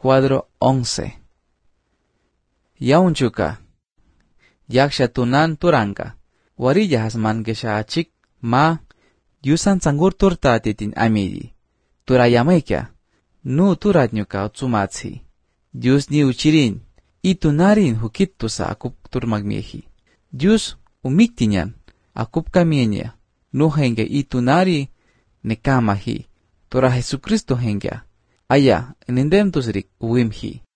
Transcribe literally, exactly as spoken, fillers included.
Cuadro once. Yaun juga. Yaksha tunan turangka. Warilla hasman gesha achik ma yusan sangur turta titin amiri. Turayamaika. Nu turat nyuka utsumatsi. Dios ni uchirin. Itu narin hukit tusa akup turmagmiehi. Dios umiktinyan. Akup kamienya. Nu henge itu nari nekamahi. Tura Jesucristo hengya. Aya enendem tusrik uimhi.